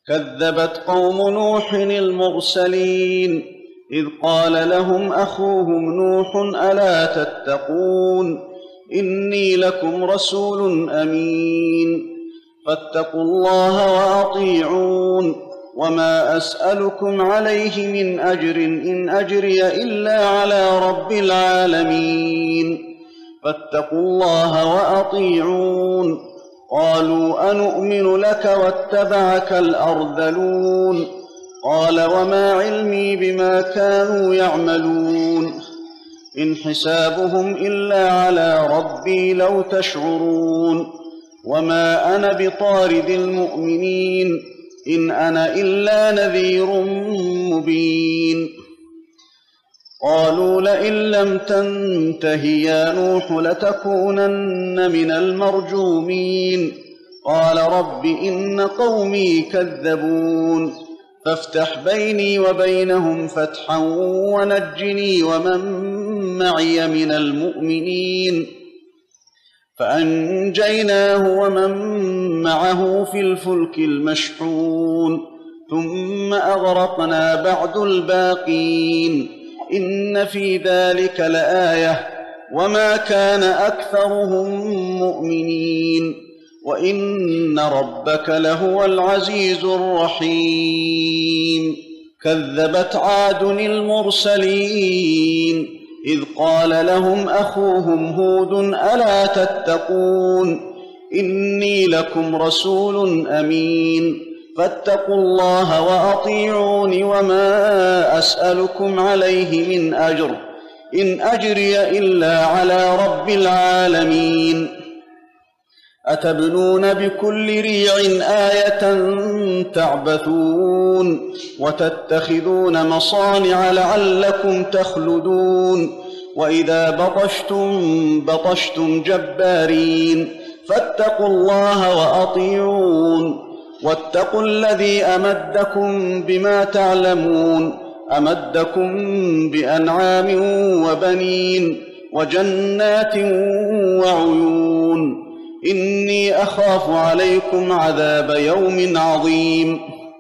كذبت قوم نوح المرسلين إذ قال لهم أخوهم نوح ألا تتقون إني لكم رسول أمين فاتقوا الله وأطيعون وما أسألكم عليه من أجر إن أجري إلا على رب العالمين فاتقوا الله وأطيعون قالوا أنؤمن لك واتبعك الأرذلون قال وما علمي بما كانوا يعملون إن حسابهم إلا على ربي لو تشعرون وما أنا بطارد المؤمنين إن أنا إلا نذير مبين قالوا لئن لم تنته يا نوح لتكونن من المرجومين قال رب إن قومي كذبون فافتح بيني وبينهم فتحا ونجني ومن معي من المؤمنين فأنجيناه ومن معه في الفلك المشحون ثم أغرقنا بعد الباقين إن في ذلك لآية وما كان أكثرهم مؤمنين وإن ربك لهو العزيز الرحيم كذبت عاد المرسلين إذ قال لهم أخوهم هود ألا تتقون إني لكم رسول أمين فاتقوا الله وأطيعون وما أسألكم عليه من أجر إن أجري إلا على رب العالمين أتبنون بكل ريع آية تعبثون وتتخذون مصانع لعلكم تخلدون وإذا بطشتم جبارين فاتقوا الله وأطيعون واتقوا الذي أمدكم بما تعلمون أمدكم بأنعام وبنين وجنات وعيون إني أخاف عليكم عذاب يوم عظيم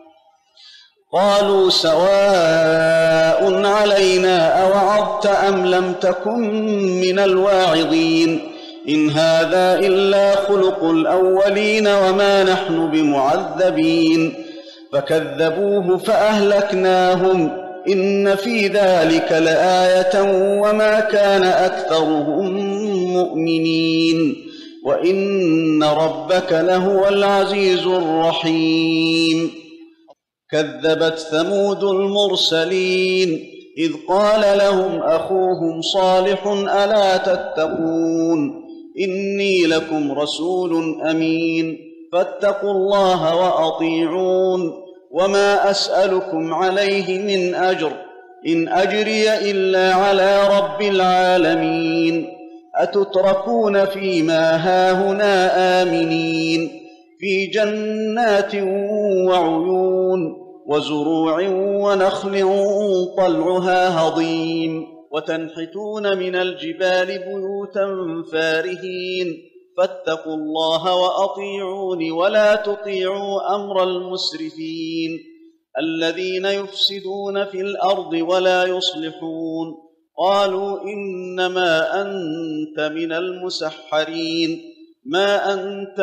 قالوا سواء علينا أوعظت أم لم تكن من الواعظين إن هذا إلا خلق الأولين وما نحن بمعذبين فكذبوه فأهلكناهم إن في ذلك لآية وما كان أكثرهم مؤمنين وإن ربك لهو العزيز الرحيم كذبت ثمود المرسلين إذ قال لهم أخوهم صالح ألا تتقون إني لكم رسول أمين فاتقوا الله وأطيعون وما أسألكم عليه من أجر إن أجري إلا على رب العالمين أتتركون فيما هاهنا آمنين في جنات وعيون وزروع ونخل طلعها هضيم وتنحتون من الجبال بيوتا فارهين فاتقوا الله وأطيعون ولا تطيعوا أمر المسرفين الذين يفسدون في الأرض ولا يصلحون قالوا إنما أنت من المسحرين ما أنت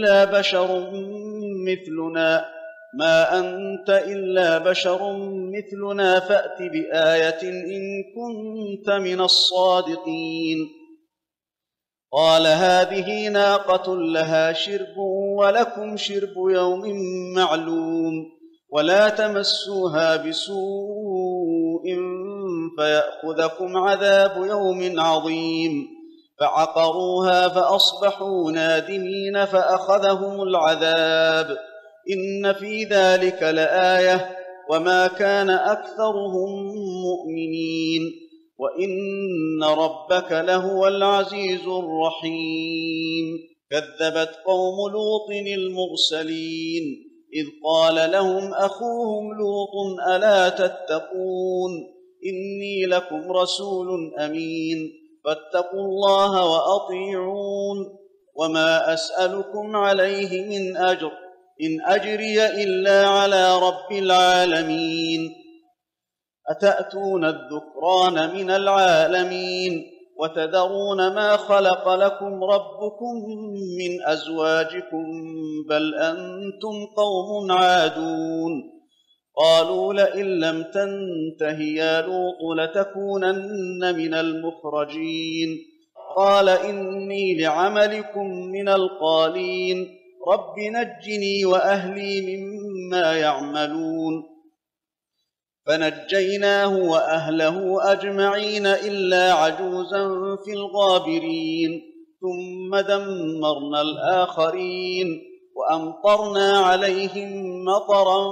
إلا بشر مثلنا فأت بآية إن كنت من الصادقين قال هذه ناقة لها شرب ولكم شرب يوم معلوم ولا تمسوها بسوء فيأخذكم عذاب يوم عظيم فعقروها فأصبحوا نادمين فأخذهم العذاب إن في ذلك لآية وما كان أكثرهم مؤمنين وإن ربك لهو العزيز الرحيم كذبت قوم لوط المرسلين إذ قال لهم أخوهم لوط ألا تتقون إني لكم رسول أمين فاتقوا الله وأطيعون وما أسألكم عليه من أجر إن أجري إلا على رب العالمين. أتأتون الذكران من العالمين وتذرون ما خلق لكم ربكم من أزواجكم بل أنتم قوم عادون. قالوا لئن لم تنته يا لوط لتكونن من المخرجين. قال إني لعملكم من القالين. رب نجني وأهلي مما يعملون. فنجيناه وأهله أجمعين إلا عجوزا في الغابرين. ثم دمرنا الآخرين وأمطرنا عليهم مطرا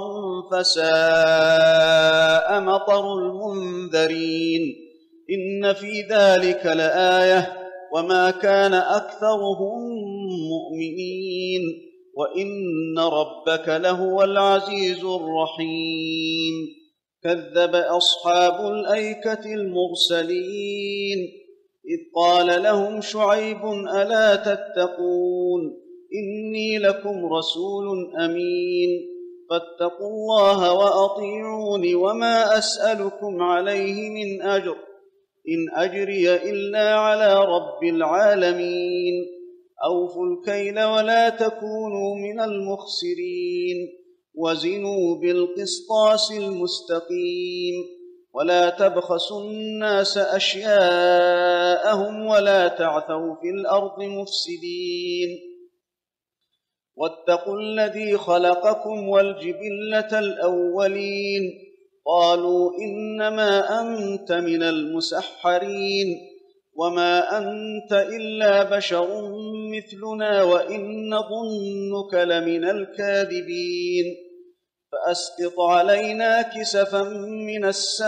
فساء مطر المنذرين. إن في ذلك لآية وما كان أكثرهم مؤمنين وإن ربك لهو العزيز الرحيم. كذب أصحاب الأيكة المرسلين إذ قال لهم شعيب ألا تتقون إني لكم رسول أمين فاتقوا الله وأطيعون وما أسألكم عليه من أجر إن أجري إلا على رب العالمين. أوفوا الكيل ولا تكونوا من المخسرين وزنوا بالقسطاس المستقيم ولا تبخسوا الناس أشياءهم ولا تعثوا في الأرض مفسدين. واتقوا الذي خلقكم والجبلة الأولين. قالوا إنما أنت من المسحرين وما أنت إلا بشر مثلنا وإن نظنك لمن الكاذبين. فأسقط علينا كسفا من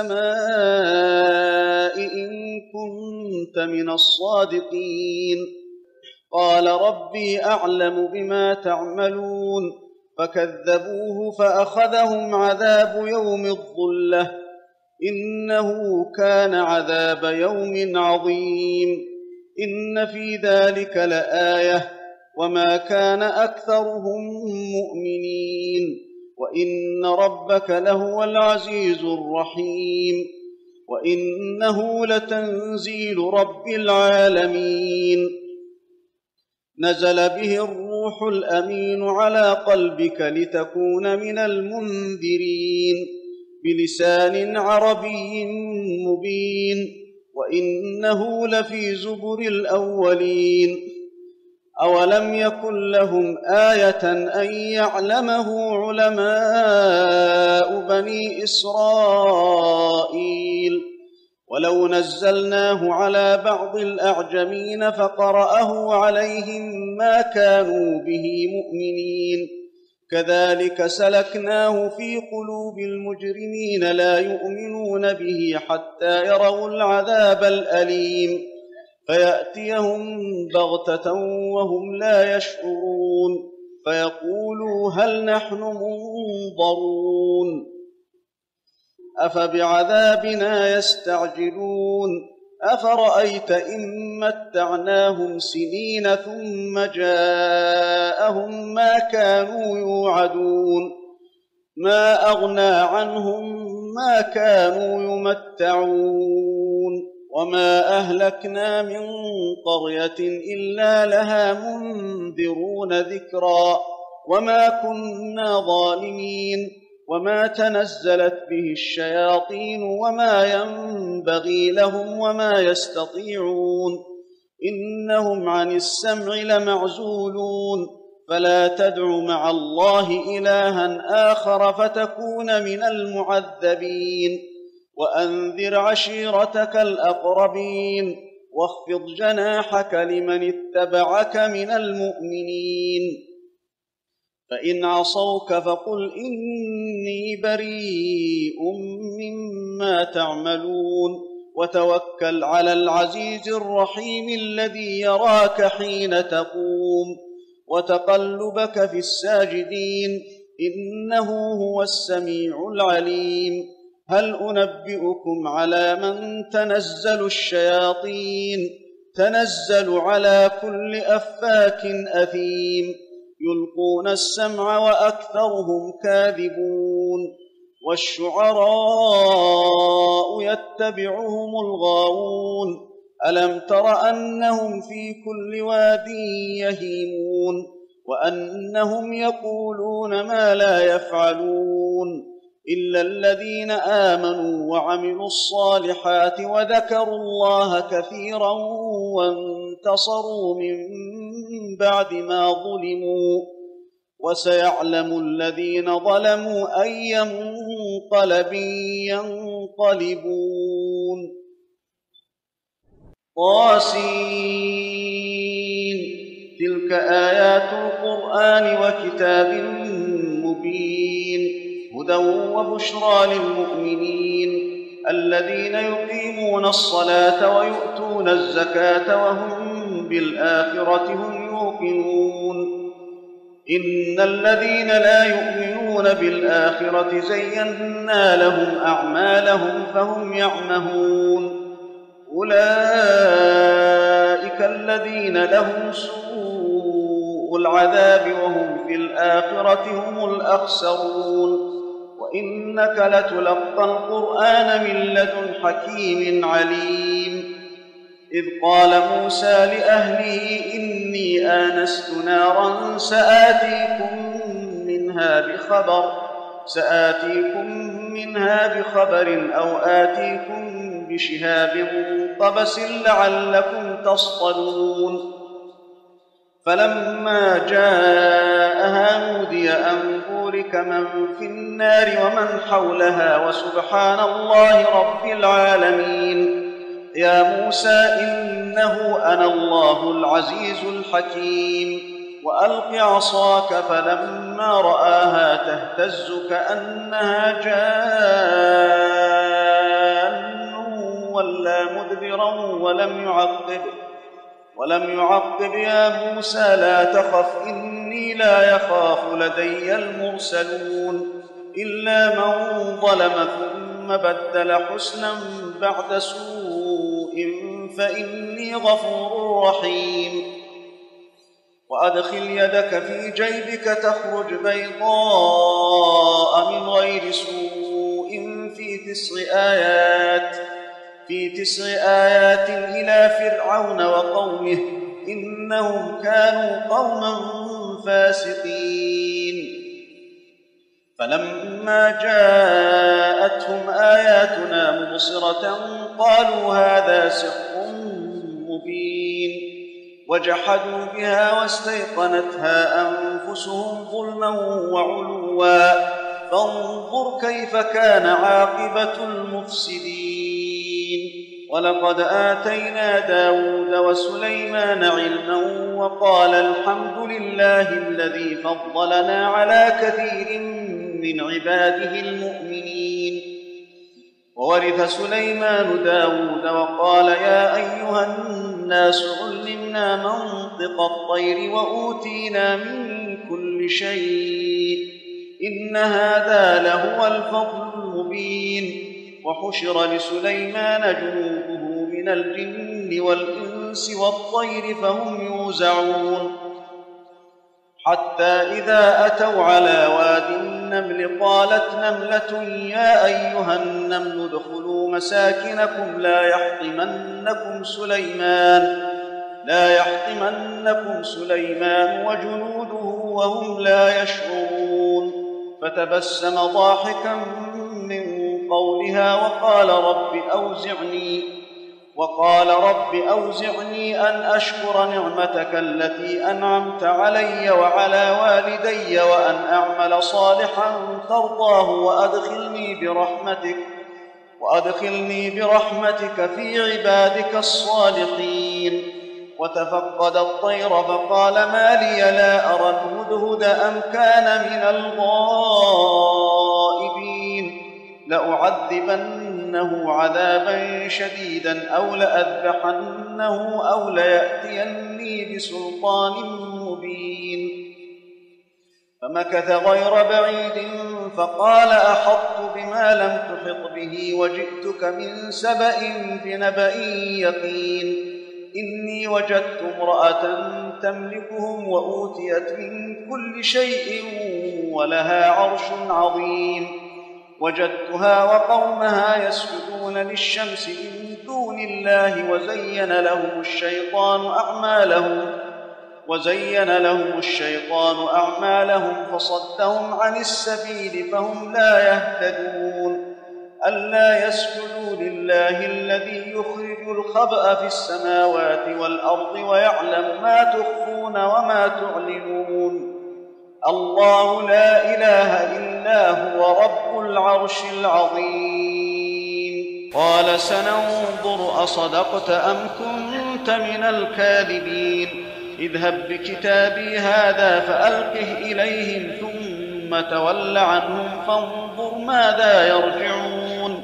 السماء إن كنت من الصادقين. قال ربي أعلم بما تعملون فكذبوه فأخذهم عذاب يوم الظلة إنه كان عذاب يوم عظيم. إن في ذلك لآية وما كان أكثرهم مؤمنين وإن ربك لهو العزيز الرحيم. وإنه لتنزيل رب العالمين. نزل به الروح الأمين على قلبك لتكون من المنذرين بلسان عربي مبين وإنه لفي زبر الأولين. أولم يكن لهم آية أن يعلمه علماء بني إسرائيل ولو نزلناه على بعض الأعجمين فقرأه عليهم ما كانوا به مؤمنين. كذلك سلكناه في قلوب المجرمين لا يؤمنون به حتى يروا العذاب الأليم فيأتيهم بغتة وهم لا يشعرون فيقولوا هل نحن منظرون. أفبعذابنا يستعجلون أفرأيت إن متعناهم سنين ثم جاءهم ما كانوا يوعدون ما أغنى عنهم ما كانوا يمتعون وما أهلكنا من قرية إلا لها منذرون ذكرا وما كنا ظالمين وما تنزلت به الشياطين وما ينبغي لهم وما يستطيعون إنهم عن السمع لمعزولون. فلا تدع مع الله إلها آخر فتكون من المعذبين. وأنذر عشيرتك الأقربين واخفض جناحك لمن اتبعك من المؤمنين. فإن عصوك فقل إني بريء مما تعملون وتوكل على العزيز الرحيم الذي يراك حين تقوم وتقلبك في الساجدين إنه هو السميع العليم. هل أنبئكم على من تنزل الشياطين تنزل على كل أفاك أثيم يلقون السمع وأكثرهم كاذبون والشعراء يتبعهم الغاوون ألم تر أنهم في كل واد يهيمون وأنهم يقولون ما لا يفعلون إلا الذين آمنوا وعملوا الصالحات وذكروا الله كثيرا وانتصروا من بعد ما ظلموا وسيعلم الذين ظلموا أي منقلب ينقلبون طاسين تلك آيات القرآن وكتاب مبين هدى وبشرى للمؤمنين الذين يقيمون الصلاة ويؤتون الزكاة وهم بالآخرة هم يوقنون إن الذين لا يؤمنون بالآخرة زينا لهم أعمالهم فهم يعمهون أولئك الذين لهم سوء العذاب وهم في الآخرة هم الأخسرون وإنك لتلقى القرآن من لدن حكيم عليم إذ قال موسى لأهله إني آنست نارا سآتيكم منها بخبر أو آتيكم بشهاب قبس لعلكم تصطلون فلما جاءها نودي أن بورك من في النار ومن حولها وسبحان الله رب العالمين يا موسى إنه أنا الله العزيز الحكيم وألق عصاك فلما رآها تهتز كأنها جان ولا مدبرا ولم يعقب يا موسى لا تخف إني لا يخاف لدي المرسلون إلا من ظلم ثم بدل حسنا بعد سوء فإني غفور رحيم وأدخل يدك في جيبك تخرج بيضاء من غير سوء في 9 آيات إلى فرعون وقومه إنهم كانوا قوما فاسقين فلما جاءتهم آياتنا مبصرة قالوا هذا سحر مبين وجحدوا بها واستيقنتها أنفسهم ظلما وعلوا فانظر كيف كان عاقبة المفسدين ولقد آتينا داود وسليمان علما وقال الحمد لله الذي فضلنا على كثير من عباده المؤمنين وورث سليمان داود وقال يا أيها الناس علمنا منطق الطير وأوتينا من كل شيء إن هذا لهو الفضل المبين وحشر لسليمان جنوده من الجن والإنس والطير فهم يوزعون حتى إذا أتوا على وادي النمل قالت نملة يا أيها النمل ادخلوا مساكنكم لا يحطمنكم سليمان وجنوده وهم لا يشعرون فتبسم ضاحكا من قولها وقال رب أوزعني أن أشكر نعمتك التي أنعمت علي وعلى والدي وأن أعمل صالحا ترضاه وأدخلني برحمتك في عبادك الصالحين وتفقد الطير فقال ما لي لا أرى الهدهد أم كان من الغائبين لأعذبنه عذابا شديدا أو لأذبحنه أو ليأتيني بسلطان مبين فمكث غير بعيد فقال أحطت بما لم تحط به وجئتك من سبأ بنبأ يقين إني وجدت امرأة تملكهم وأوتيت من كل شيء ولها عرش عظيم. وجدتها وقومها يسجدون للشمس من دون الله وزين لهم الشيطان أعمالهم فصدهم عن السبيل فهم لا يهتدون. ألا يسجدوا لله الذي يخرج الخبأ في السماوات والأرض ويعلم ما تخفون وما تعلنون. الله لا إله إلا هو رب العرش العظيم. قال سننظر أصدقت أم كنت من الكاذبين. اذهب بكتابي هذا فألقه إليهم ثم تول عنهم فانظر ماذا يرجعون.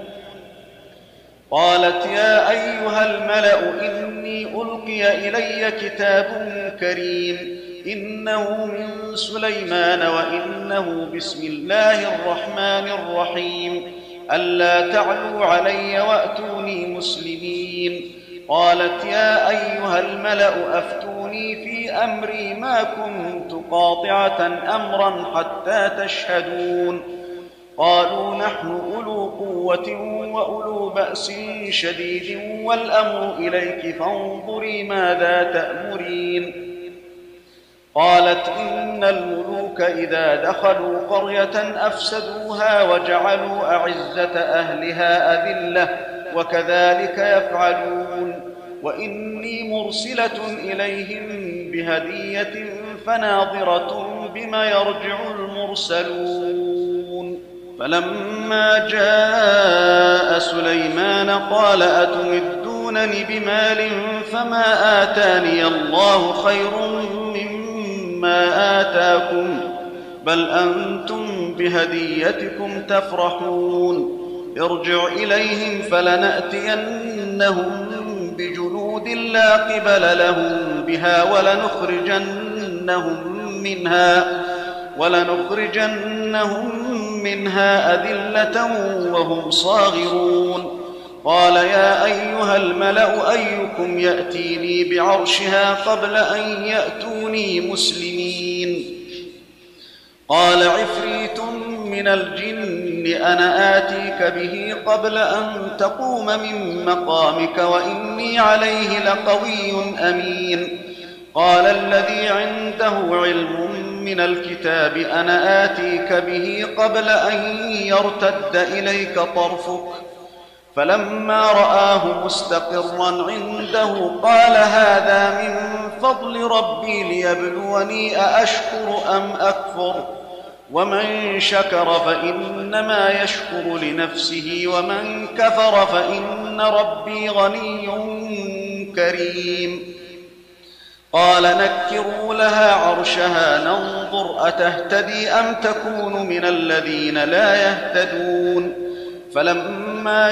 قالت يا أيها الملأ إني ألقي إلي كتاب كريم إنه من سليمان وإنه بسم الله الرحمن الرحيم ألا تعلوا علي وأتوني مسلمين. قالت يا أيها الملأ أفتوني في أمري ما كنت قاطعة أمرا حتى تشهدون. قالوا نحن أولو قوة وأولو بأس شديد والأمر إليك فانظري ماذا تأمرين. قالت إن الملوك إذا دخلوا قرية أفسدوها وجعلوا أعزة أهلها أذلة وكذلك يفعلون. وإني مرسلة إليهم بهدية فناظرة بما يرجع المرسلون. فلما جاء سليمان قال أتمدونني بمال فما آتاني الله خير مما آتاكم بل أنتم بهديتكم تفرحون. ارجع إليهم فلنأتينهم بجنود لا قبل لهم بها ولنخرجنهم منها أذلة وهم صاغرون. قال يا أيها الملأ أيكم يأتيني بعرشها قبل أن يأتوني مسلمين. قال عفريت من الجن أنا آتيك به قبل أن تقوم من مقامك وإني عليه لقوي أمين. قال الذي عنده علم من الكتاب أنا آتيك به قبل أن يرتد إليك طرفك فلما رآه مستقرا عنده قال هذا من فضل ربي ليبلوني أأشكر أم أكفر ومن شكر فإنما يشكر لنفسه ومن كفر فإن ربي غني كريم. قال نكروا لها عرشها ننظر أتهتدي أم تكون من الذين لا يهتدون. فلما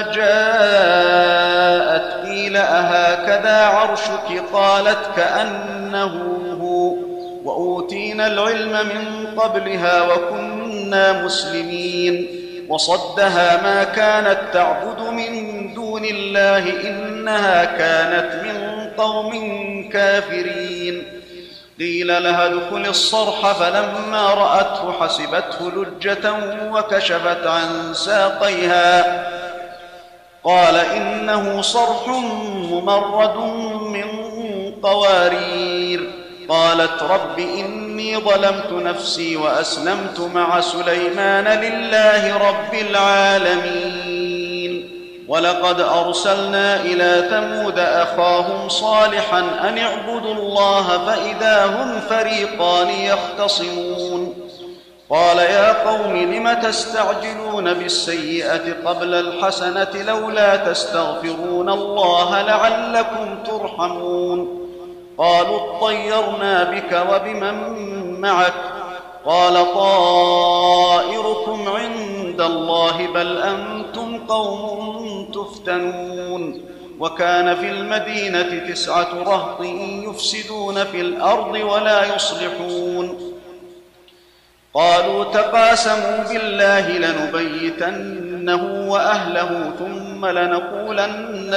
جاءت قيل أهكذا عرشك قالت كأنه هو وأوتينا العلم من قبلها وكنا مسلمين. وصدها ما كانت تعبد من دون الله إنها كانت من قوم كافرين. قيل لها ادخل الصرح فلما رأته حسبته لجة وكشفت عن ساقيها قال إنه صرح ممرد من قوارير. قالت رب إني ظلمت نفسي وأسلمت مع سليمان لله رب العالمين. ولقد أرسلنا إلى ثمود أخاهم صالحا أن اعبدوا الله فإذا هم فريقان يختصمون. قال يا قوم لم تستعجلون بالسيئة قبل الحسنة لولا تستغفرون الله لعلكم ترحمون. قالوا اطيرنا بك وبمن معك قال طائركم عند الله بل أنتم قوم تفتنون. وكان في المدينة 9 رهط يفسدون في الأرض ولا يصلحون. قالوا تقاسموا بالله لنبيتنه وأهله ثم لنقولن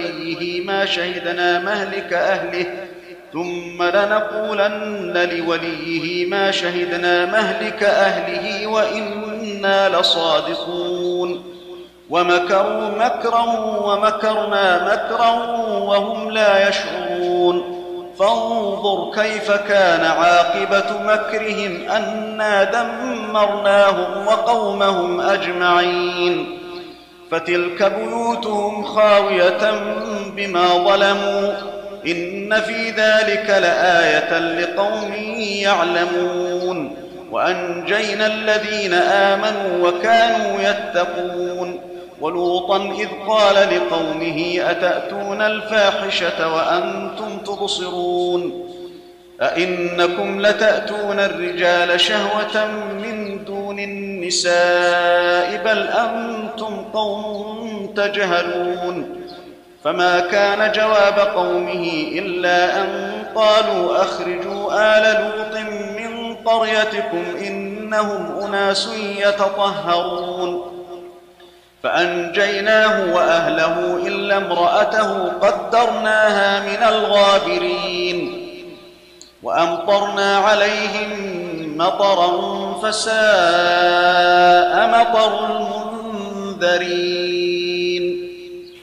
لوليه ما شهدنا مهلك أهله وإنا لصادقون ومكروا مكرا ومكرنا مكرا وهم لا يشعرون فانظر كيف كان عاقبة مكرهم أنا دمرناهم وقومهم أجمعين فتلك بيوتهم خاوية بما ظلموا إن في ذلك لآية لقوم يعلمون وأنجينا الذين آمنوا وكانوا يتقون ولوطا إذ قال لقومه أتأتون الفاحشة وأنتم تبصرون أئنكم لتأتون الرجال شهوة من دون النساء بل أنتم قوم تجهلون فما كان جواب قومه إلا أن قالوا أخرجوا آل لوط من قريتكم إنهم أناس يتطهرون فأنجيناه وأهله إلا امرأته قدرناها من الغابرين وأمطرنا عليهم مطرا فساء مطر المنذرين